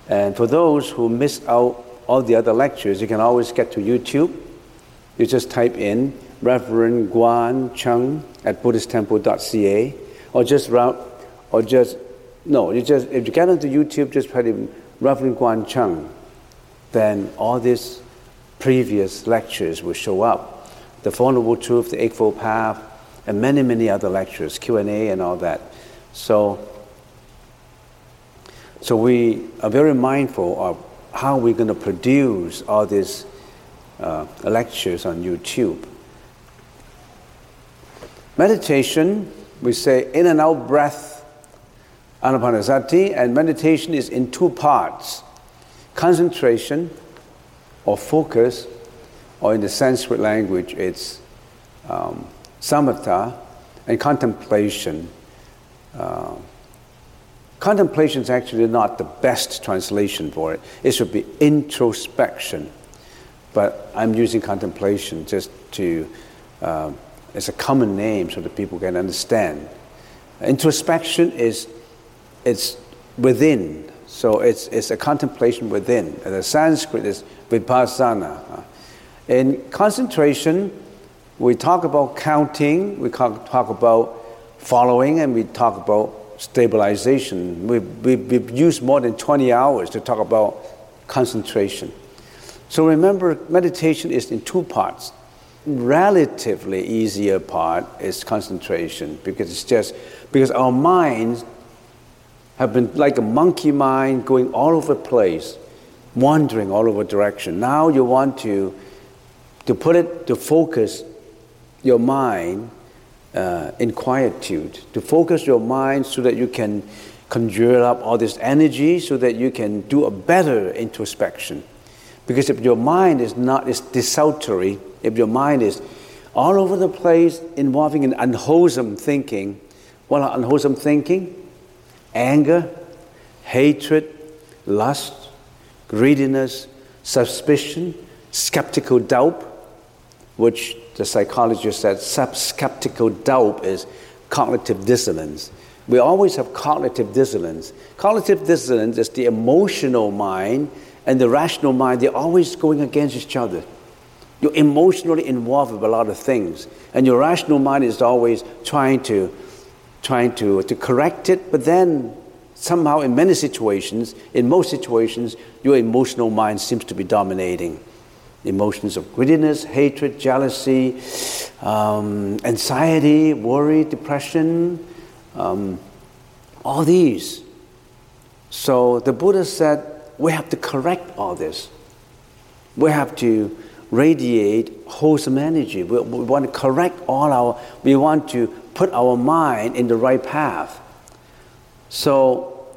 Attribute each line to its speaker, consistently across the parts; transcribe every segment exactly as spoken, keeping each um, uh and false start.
Speaker 1: And for those who missed out all the other lectures, you can always get to YouTube. You just type in Reverend Guan Chung at buddhist temple dot c a, or just route, or just no, you just if you get onto YouTube, just type in Reverend Guan Chung, then all these previous lectures will show up. The Four Noble Truths, the Eightfold Path, and many, many other lectures, Q and A and all that. So, so we are very mindful of how we're going to produce all these uh, lectures on YouTube. Meditation, we say in and out breath, Anapanasati, and meditation is in two parts: concentration or focus, or in the Sanskrit language it's um, samatha, and contemplation. Uh, contemplation is actually not the best translation for it. It should be introspection. But I'm using contemplation just to, uh, it's a common name so that people can understand. Introspection is, it's within. So it's, it's a contemplation within. And the Sanskrit is vipassana. In concentration, we talk about counting, we talk, talk about following, and we talk about stabilization. We, we, we've used more than twenty hours to talk about concentration. So remember, meditation is in two parts. Relatively easier part is concentration, because it's just, because our minds have been like a monkey mind going all over the place, wandering all over direction. Now you want to, to put it, to focus your mind uh, in quietude, to focus your mind so that you can conjure up all this energy so that you can do a better introspection. Because if your mind is not, is desultory, if your mind is all over the place involving in unwholesome thinking, what are unwholesome thinking? Anger, hatred, lust, greediness, suspicion, skeptical doubt, which the psychologist said skeptical doubt is cognitive dissonance. We always have cognitive dissonance. Cognitive dissonance is the emotional mind and the rational mind. They're always going against each other. You're emotionally involved with a lot of things, and your rational mind is always trying to trying to, to correct it, but then somehow in many situations, in most situations, your emotional mind seems to be dominating. Emotions of greediness, hatred, jealousy, um, anxiety, worry, depression, um, all these. So the Buddha said, we have to correct all this. We have to radiate wholesome energy. We, we want to correct all our, we want to put our mind in the right path. So,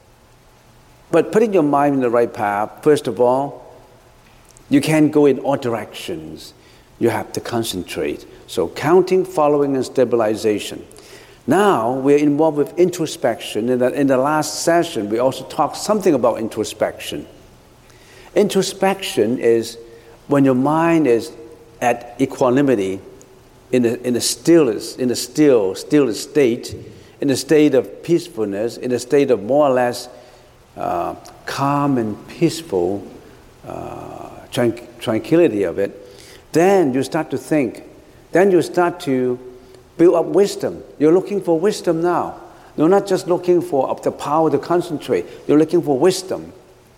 Speaker 1: but putting your mind in the right path, first of all, you can't go in all directions. You have to concentrate. So counting, following, and stabilization. Now we're involved with introspection. In the, in the last session, we also talked something about introspection. Introspection is when your mind is at equanimity, in a, in a stillness, in a still, still state, in a state of peacefulness, in a state of more or less uh, calm and peaceful uh, tranqu- tranquility of it, then you start to think. Then you start to build up wisdom. You're looking for wisdom now. You're not just looking for the power to concentrate. You're looking for wisdom.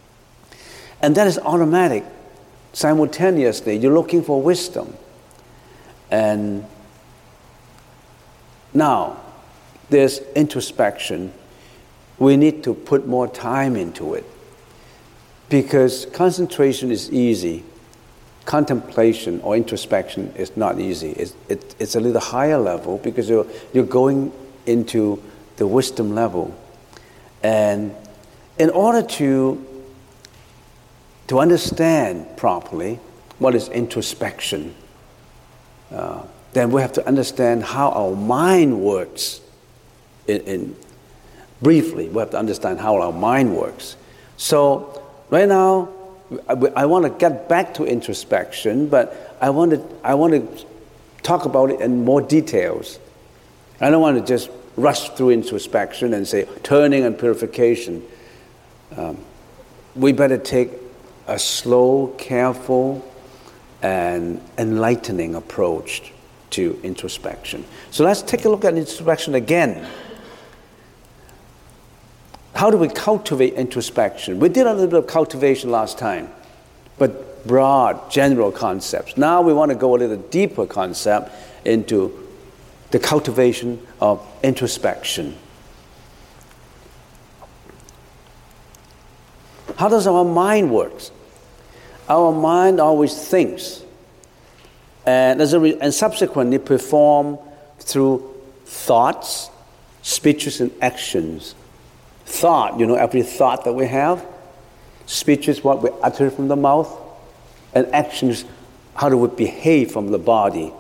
Speaker 1: And that is automatic. Simultaneously, you're looking for wisdom. And now, there's introspection. We need to put more time into it. Because concentration is easy. Contemplation or introspection is not easy. It's, it, it's a little higher level because you're, you're going into the wisdom level. And in order to, to understand properly what is introspection, uh, then we have to understand how our mind works. In, in briefly, we have to understand how our mind works. So right now, I, I want to get back to introspection, but I want to I want to talk about it in more details. I don't want to just rush through introspection and say turning and purification. Um, we better take a slow, careful, and enlightening approach to introspection. So let's take a look at introspection again. How do we cultivate introspection? We did a little bit of cultivation last time, but broad, general concepts. Now we want to go a little deeper concept into the cultivation of introspection. How does our mind work? Our mind always thinks, and as a re- and subsequently perform through thoughts, speeches, and actions. Thought, you know, every thought that we have. Speech is what we utter from the mouth, and actions, how do we behave from the body.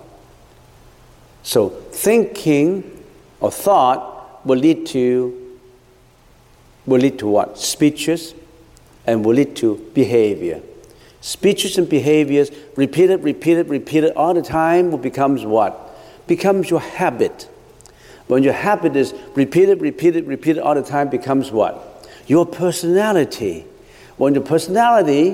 Speaker 1: So thinking or thought will lead to will lead to what? Speeches, and will lead to behavior. Speeches and behaviors, repeated, repeated, repeated all the time, will becomes what? Becomes your habit. When your habit is repeated, repeated, repeated all the time, becomes what? Your personality. When your personality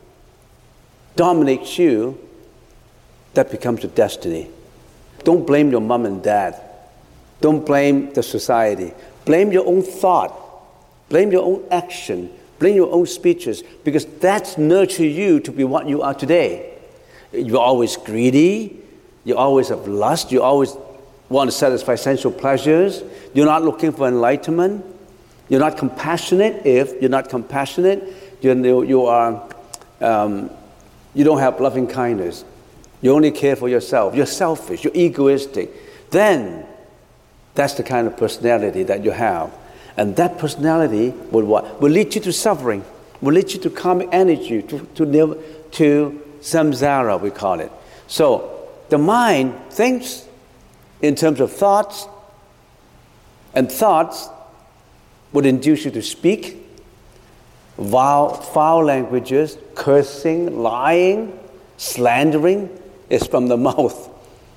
Speaker 1: dominates you, that becomes your destiny. Don't blame your mom and dad. Don't blame the society. Blame your own thought. Blame your own action. Blame your own speeches, because that's nurture you to be what you are today. You're always greedy. You always have lust. You always want to satisfy sensual pleasures. You're not looking for enlightenment. You're not compassionate. If you're not compassionate, you you are um, you don't have loving kindness. You only care for yourself. You're selfish. You're egoistic. Then that's the kind of personality that you have, and that personality will what will lead you to suffering. Will lead you to karmic energy, to to to samsara, we call it. So the mind thinks in terms of thoughts, and thoughts would induce you to speak foul, foul languages, cursing, lying, slandering is from the mouth.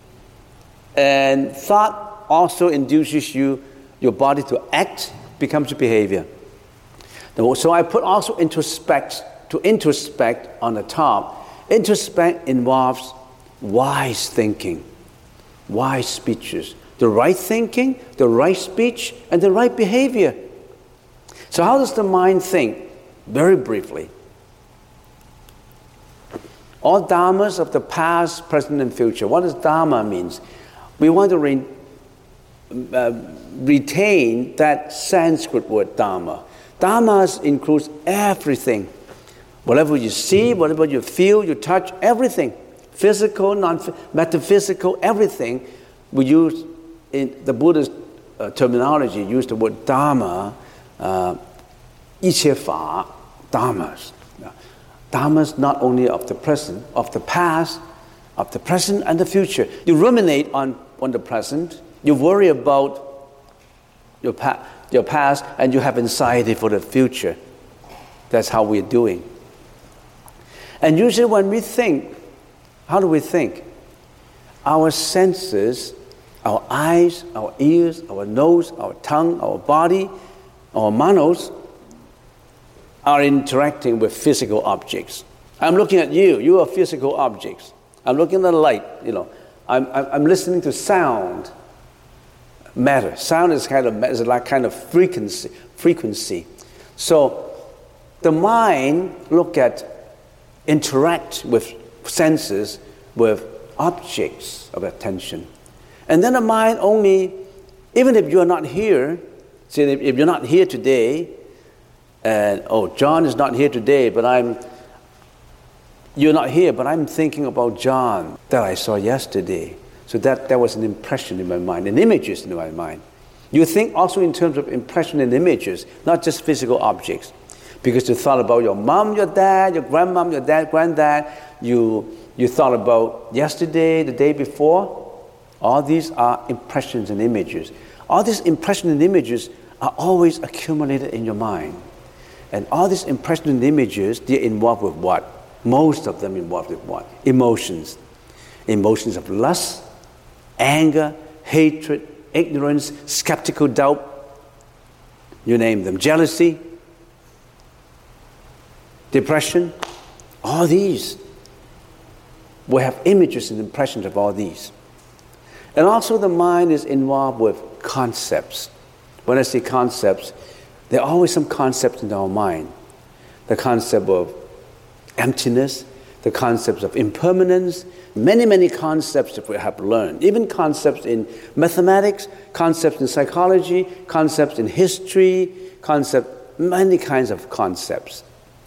Speaker 1: And thought also induces you, your body to act, becomes your behavior. So I put also introspect, to introspect on the top. Introspect involves wise thinking, wise speeches, the right thinking, the right speech, and the right behavior. So how does the mind think? Very briefly. All dharmas of the past, present, and future. What does dharma means? We want to re, uh, retain that Sanskrit word dharma. Dharma includes everything. Whatever you see, whatever you feel, you touch, everything. Physical, non-metaphysical, everything. We use, in the Buddhist uh, terminology, use the word dharma, uh, 一切法, dharmas. Dharmas not only of the present, of the past, of the present and the future. You ruminate on, on the present, you worry about your, pa- your past, and you have anxiety for the future. That's how we're doing. And usually when we think, how do we think? Our senses, our eyes, our ears, our nose, our tongue, our body, our manos, are interacting with physical objects. I'm looking at you. You are physical objects. I'm looking at the light. You know, I'm I'm, I'm listening to sound. Matter. Sound is kind of is like kind of frequency. Frequency. So the mind look at, interact with senses, with objects of attention, and then the mind only, even if you are not here, see, if, if you're not here today. And, oh, John is not here today, but I'm, you're not here, but I'm thinking about John that I saw yesterday. So that, that was an impression in my mind, and images in my mind. You think also in terms of impression and images, not just physical objects. Because you thought about your mom, your dad, your grandmom, your dad, granddad. You, you thought about yesterday, the day before. All these are impressions and images. All these impressions and images are always accumulated in your mind. And all these impressions and images, they're involved with what? Most of them involved with what? Emotions. Emotions of lust, anger, hatred, ignorance, skeptical doubt, you name them, jealousy. depression, all these. We have images and impressions of all these. And also the mind is involved with concepts. When I say concepts, there are always some concepts in our mind. The concept of emptiness, the concepts of impermanence, many, many concepts that we have learned. Even concepts in mathematics, concepts in psychology, concepts in history, concept, many kinds of concepts.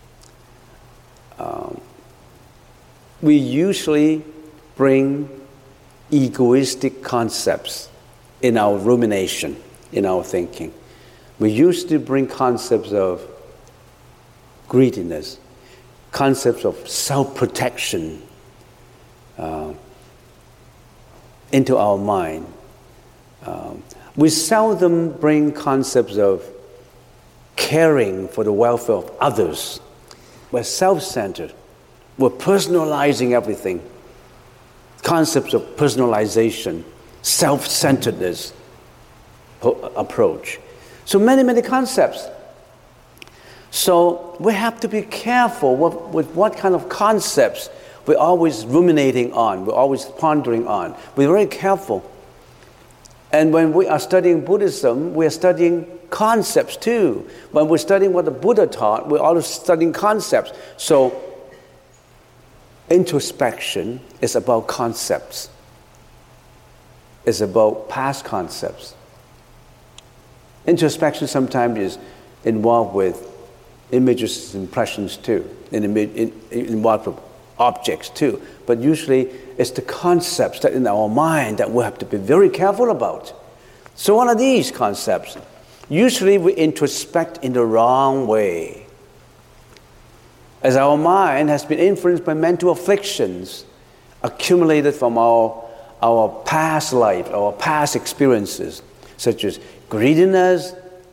Speaker 1: Um, we usually bring egoistic concepts in our rumination, in our thinking. We usually bring concepts of greediness, concepts of self-protection uh, into our mind. Um, we seldom bring concepts of caring for the welfare of others. We're self-centered. We're personalizing everything. Concepts of personalization, self-centeredness po- approach. So many, many concepts. So we have to be careful with, with what kind of concepts we're always ruminating on, we're always pondering on. We're very careful. And when we are studying Buddhism, we are studying concepts too. When we're studying what the Buddha taught, we're always studying concepts. So introspection is about concepts. It's about past concepts. Introspection sometimes is involved with images and impressions too, and in, in, involved with objects too. But usually it's the concepts that in our mind that we have to be very careful about. So what are these concepts? Usually we introspect in the wrong way. As our mind has been influenced by mental afflictions accumulated from our, our past life, our past experiences, such as greediness,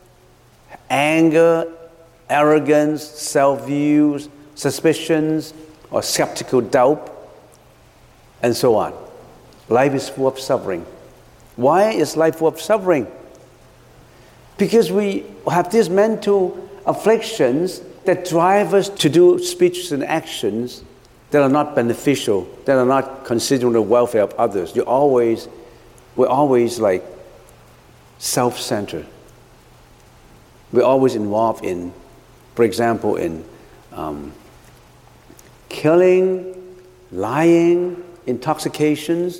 Speaker 1: anger, arrogance, self-views, suspicions, or skeptical doubt, and so on. Life is full of suffering. Why is life full of suffering? Because we have these mental afflictions that drive us to do speeches and actions that are not beneficial, that are not considering the welfare of others. You're always, we're always like self-centered. We're always involved in, for example, in um, killing, lying, intoxications,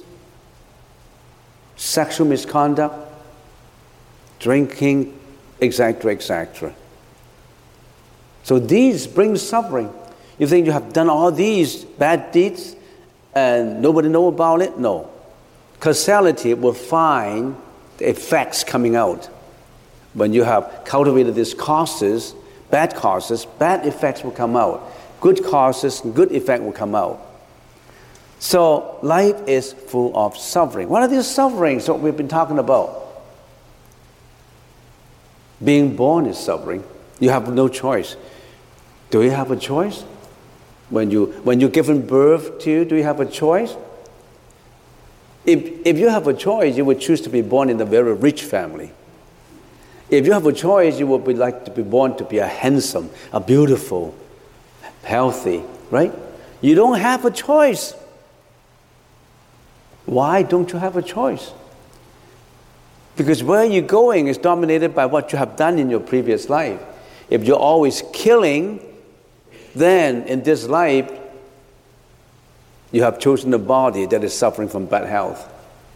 Speaker 1: sexual misconduct, drinking, et cetera, et cetera. So these bring suffering. You think you have done all these bad deeds and nobody know about it? No. Causality will find the effects coming out. When you have cultivated these causes, bad causes, bad effects will come out. Good causes, good effect will come out. So life is full of suffering. What are these sufferings that we've been talking about? Being born is suffering. You have no choice. Do you have a choice? When you when you're given birth to, do you have a choice? If if you have a choice, you would choose to be born in a very rich family. If you have a choice, you would be like to be born to be a handsome, a beautiful, healthy, right? You don't have a choice. Why don't you have a choice? Because where you're going is dominated by what you have done in your previous life. If you're always killing, then in this life, you have chosen a body that is suffering from bad health.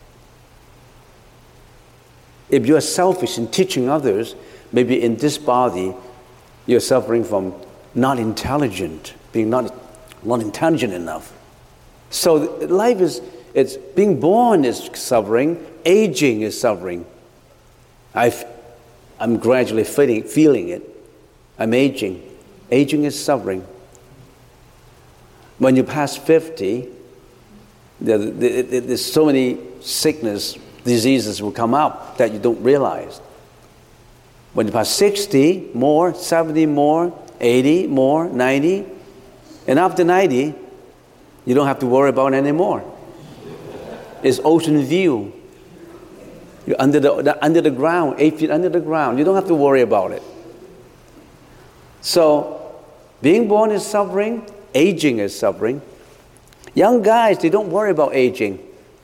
Speaker 1: If you are selfish in teaching others, maybe in this body, you're suffering from not intelligent, being not, not intelligent enough. So life is, it's being born is suffering, aging is suffering. I've, I'm gradually feeling, feeling it. I'm aging. Aging is suffering. When you pass fifty, there, there, there's so many sickness, diseases will come up that you don't realize. When you pass sixty, more, seventy, more, eighty, more, ninety, and after ninety, you don't have to worry about it anymore. It's ocean view. You're under the, under the ground, eight feet under the ground. You don't have to worry about it. So, Being born is suffering. Aging is suffering. Young guys, they don't worry about aging.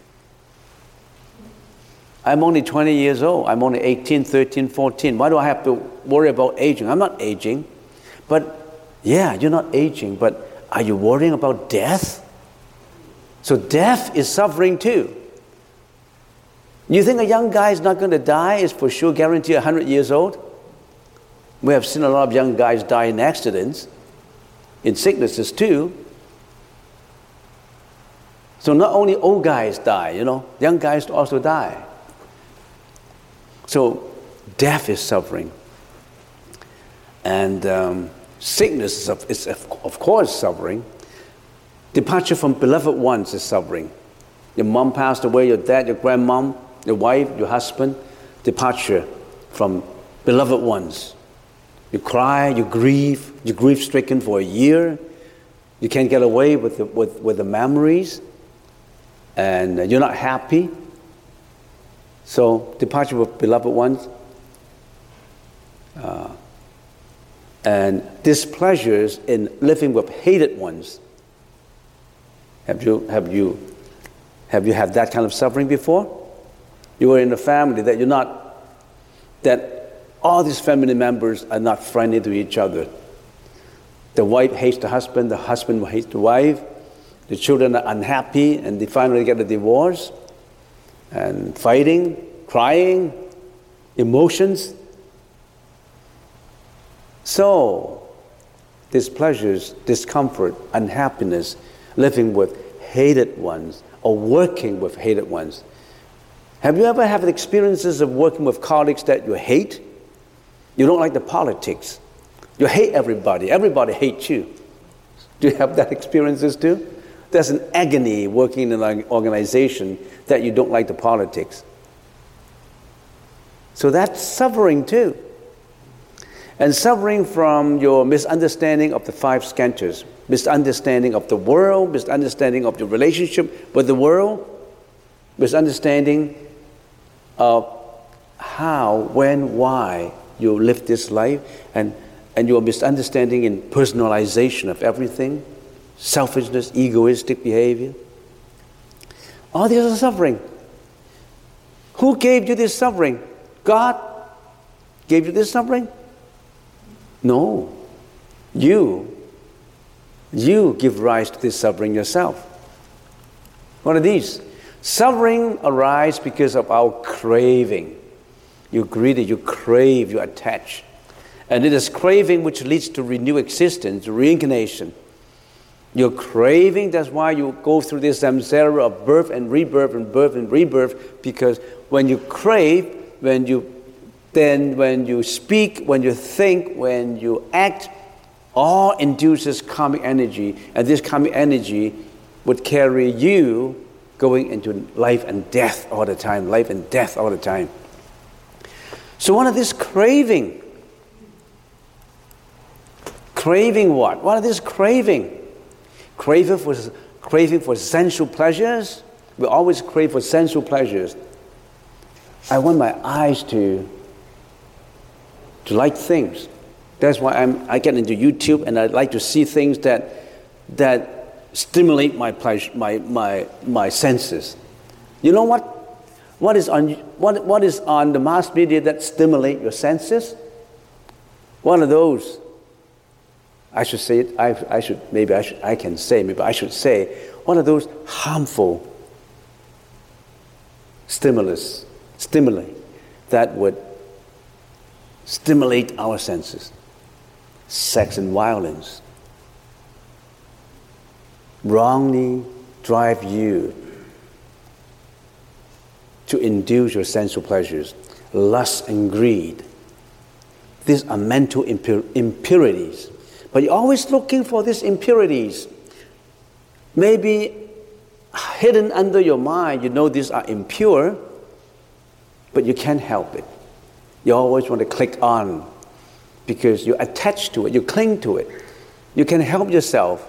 Speaker 1: I'm only twenty years old. I'm only eighteen, thirteen, fourteen. Why do I have to worry about aging? I'm not aging. But yeah, you're not aging, but are you worrying about death? So death is suffering too. You think a young guy is not going to die is for sure guaranteed one hundred years old? We have seen a lot of young guys die in accidents, in sicknesses too. So not only old guys die, you know, young guys also die. So death is suffering. And um, sickness is, of, is of, of course suffering. Departure from beloved ones is suffering. Your mom passed away, your dad, your grandmom, your wife, your husband. Departure from beloved ones. You cry, you grieve, you're grief-stricken for a year. You can't get away with the, with, with the memories. And you're not happy. So, departure with beloved ones. Uh, and displeasures in living with hated ones. Have you, have you, have you had that kind of suffering before? You were in a family that you're not, that all these family members are not friendly to each other. The wife hates the husband, the husband hates the wife, the children are unhappy, and they finally get a divorce, and fighting, crying, emotions. So, displeasures, discomfort, unhappiness, living with hated ones, or working with hated ones. Have you ever had experiences of working with colleagues that you hate? You don't like the politics. You hate everybody. Everybody hates you. Do you have that experiences too? There's an agony working in an organization that you don't like the politics. So that's suffering too. And suffering from your misunderstanding of the five skantras, misunderstanding of the world, misunderstanding of your relationship with the world, misunderstanding of how, when, why you live this life, and, and your misunderstanding in personalization of everything, selfishness, egoistic behavior. All these are suffering. Who gave you this suffering? God gave you this suffering? No. You. You give rise to this suffering yourself. What are these? Suffering arises because of our craving. You're greedy, you crave, you attach. And it is craving which leads to renewed existence, reincarnation. You're craving, that's why you go through this samsara of birth and rebirth and birth and rebirth, because when you crave, when you then when you speak, when you think, when you act, all induces karmic energy, and this karmic energy would carry you going into life and death all the time, life and death all the time. So what are this craving? Craving what? What are this craving? Craving for, craving for sensual pleasures? We always crave for sensual pleasures. I want my eyes to, to like things. That's why I'm, I get into YouTube and I like to see things that, that stimulate my, pleasure, my, my, my senses. You know what? What is, on, what, what is on the mass media that stimulate your senses? What are those? I should say it, I, I should, maybe I should, I can say, maybe I should say, what are those harmful stimulus, stimuli that would stimulate our senses? Sex and violence. Wrongly drive you to induce your sensual pleasures. Lust and greed. These are mental impur- impurities. But you're always looking for these impurities. Maybe hidden under your mind, you know these are impure, but you can't help it. You always want to click on because you're attached to it, you cling to it. You can help yourself.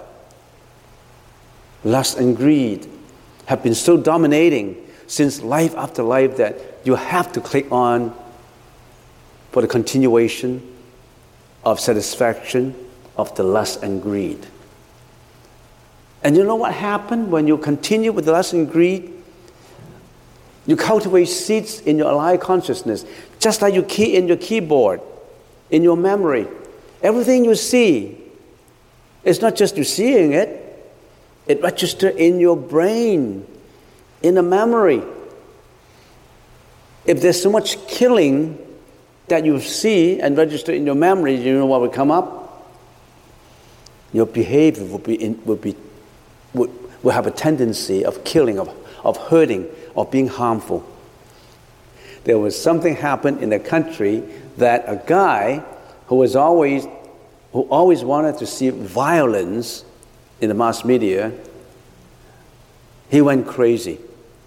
Speaker 1: Lust and greed have been so dominating since life after life that you have to click on for the continuation of satisfaction, of the lust and greed. And you know what happened when you continue with the lust and greed? You cultivate seeds in your alive consciousness, just like you key in your keyboard, in your memory. Everything you see, it's not just you seeing it, it registers in your brain, in the memory. If there's so much killing that you see and register in your memory, you know what will come up? Your behavior will be in, will be will, will have a tendency of killing, of, of hurting, of being harmful. There was something happened in the country that a guy who was always who always wanted to see violence in the mass media, he went crazy.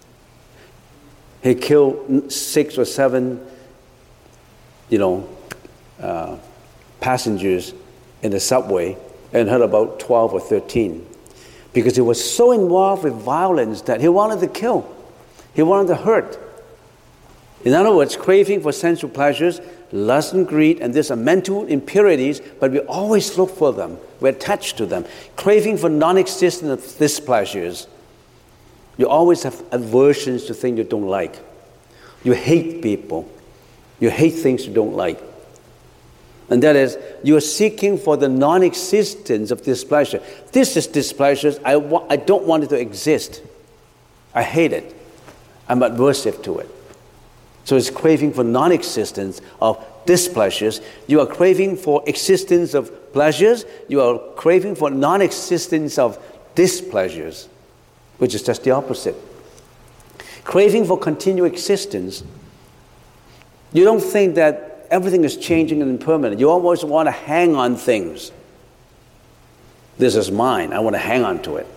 Speaker 1: He killed six or seven, you know, uh, passengers in the subway, and hurt about twelve or thirteen, because he was so involved with violence that he wanted to kill. He wanted to hurt. In other words, craving for sensual pleasures, lust and greed, and these are mental impurities, but we always look for them. We're attached to them. Craving for non-existent of these pleasures. You always have aversions to things you don't like. You hate people. You hate things you don't like. And that is, you are seeking for the non-existence of displeasure. This is displeasure. I, wa- I don't want it to exist. I hate it. I'm aversive to it. So it's craving for non-existence of displeasures. You are craving for existence of pleasures. You are craving for non-existence of displeasures, which is just the opposite. Craving for continued existence. You don't think that everything is changing and impermanent. You always want to hang on things. This is mine. I want to hang on to it.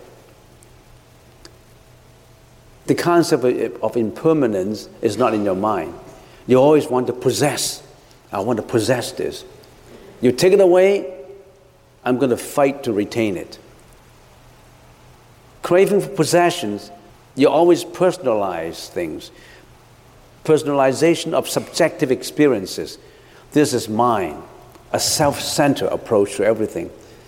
Speaker 1: The concept of, of impermanence is not in your mind. You always want to possess. I want to possess this. You take it away, I'm going to fight to retain it. Craving for possessions, you always personalize things. Personalization of subjective experiences. This is mine. A self-centered approach to everything.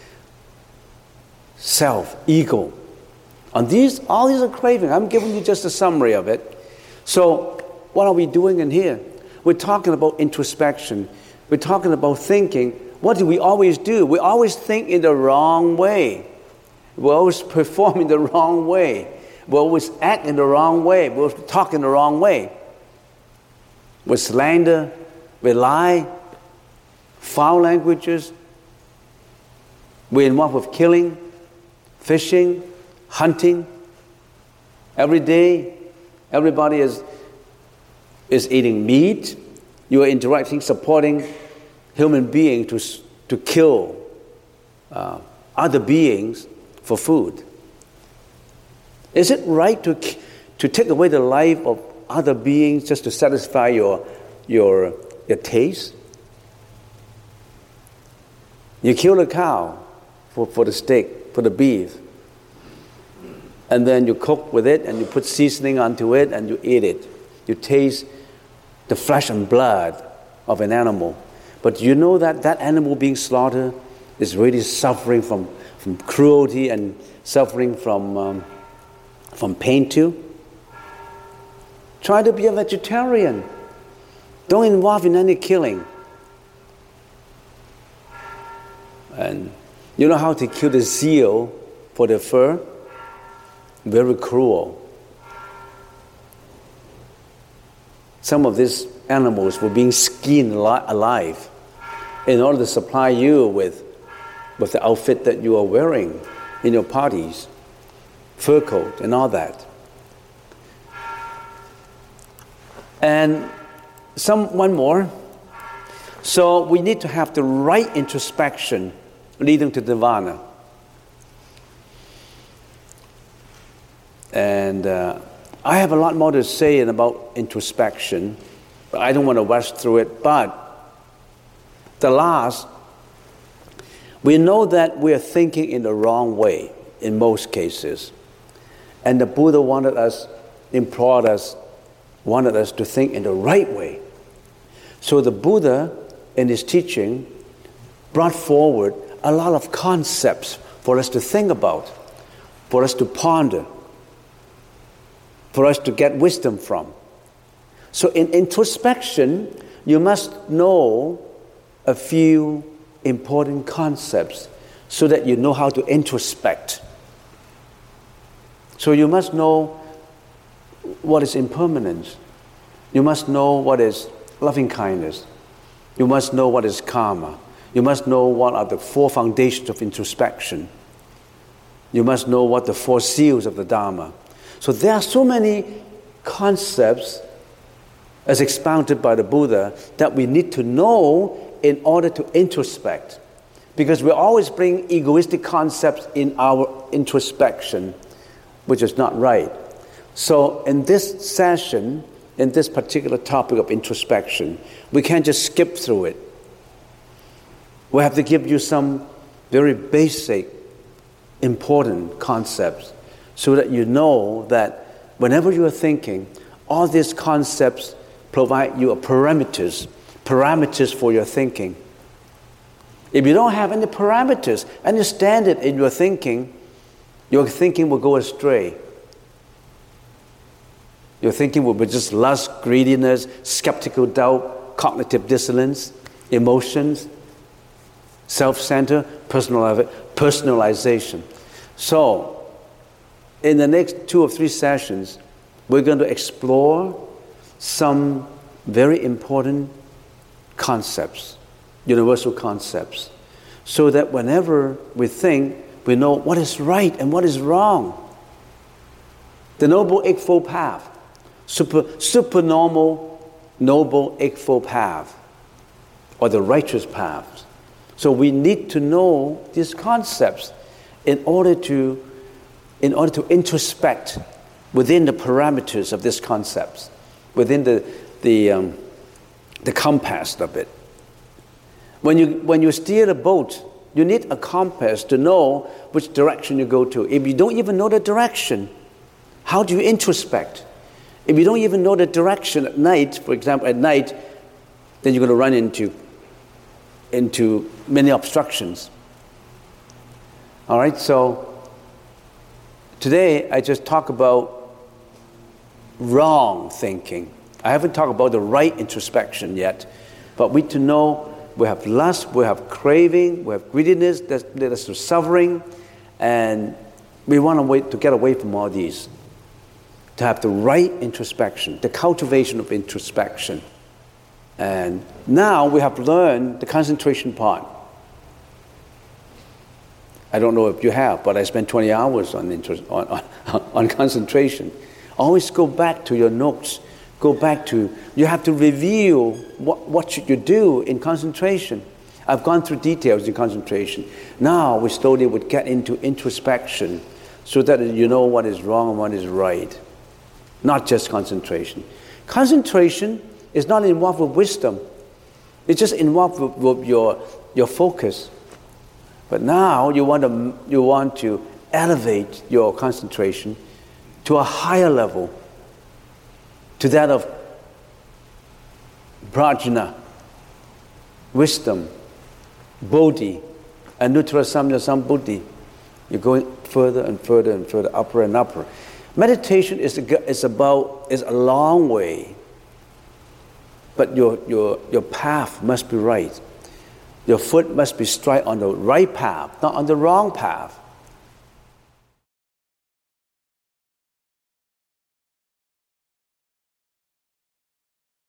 Speaker 1: Self, ego. And these, all these are craving. I'm giving you just a summary of it. So, what are we doing in here? We're talking about introspection. We're talking about thinking. What do we always do? We always think in the wrong way. We always perform in the wrong way. We always act in the wrong way. We always talk in the wrong way. We slander, we lie, foul languages. We're involved with killing, fishing, hunting. Every day, everybody is, is eating meat. You are interacting, supporting human beings to, to kill uh, other beings for food. Is it right to, to take away the life of other beings just to satisfy your, your, your taste? You kill a cow for, for the steak, for the beef. And then you cook with it and you put seasoning onto it and you eat it. You taste the flesh and blood of an animal. But you know that that animal being slaughtered is really suffering from, from cruelty and suffering from, um, from pain too. Try to be a vegetarian. Don't involve in any killing. And you know how to kill the seal for the fur? Very cruel. Some of these animals were being skinned alive in order to supply you with, with the outfit that you are wearing in your parties, fur coat and all that. And some one more. So we need to have the right introspection leading to nirvana. And uh, I have a lot more to say about introspection, but I don't want to rush through it. But the last, we know that we are thinking in the wrong way in most cases. And the Buddha wanted us, implored us, wanted us to think in the right way. So the Buddha, in his teaching, brought forward a lot of concepts for us to think about, for us to ponder, for us to get wisdom from. So in introspection, you must know a few important concepts so that you know how to introspect. So you must know what is impermanence. You must know what is loving kindness. You must know what is karma. You must know what are the four foundations of introspection. You must know what the four seals of the Dharma. So there are so many concepts as expounded by the Buddha that we need to know in order to introspect. Because we always bring egoistic concepts in our introspection, which is not right. So in this session, in this particular topic of introspection, we can't just skip through it. We have to give you some very basic, important concepts so that you know that whenever you are thinking, all these concepts provide you a parameters, parameters for your thinking. If you don't have any parameters, any standard in your thinking, your thinking will go astray. Your thinking will be just lust, greediness, skeptical doubt, cognitive dissonance, emotions, self-centered, personalization. So, in the next two or three sessions, we're going to explore some very important concepts, universal concepts, so that whenever we think, we know what is right and what is wrong. The Noble Eightfold Path, super, supernormal, Noble Eightfold Path, or the righteous path. So we need to know these concepts in order to, in order to introspect within the parameters of these concepts, within the the um, the compass of it. When you when you steer a boat, you need a compass to know which direction you go to. If you don't even know the direction, how do you introspect? If you don't even know the direction at night, for example, at night, then you're going to run into into many obstructions. All right, so today I just talk about wrong thinking. I haven't talked about the right introspection yet, but we need to know we have lust, we have craving, we have greediness that leads us to suffering, and we want to wait to get away from all these. To have the right introspection, the cultivation of introspection. And now we have learned the concentration part. I don't know if you have, but I spent twenty hours on, on, on, on concentration. Always go back to your notes. Go back to, you have to review what, what should you do in concentration. I've gone through details in concentration. Now we slowly would get into introspection so that you know what is wrong and what is right. Not just concentration. Concentration is not involved with wisdom. It's just involved with, with your, your focus. But now you want to you want to elevate your concentration to a higher level, to that of prajna, wisdom, bodhi, anuttara samya sambuddhi. You're going further and further and further, upper and upper. Meditation is a, is about is a long way, but your your your path must be right. Your foot must be straight on the right path, not on the wrong path.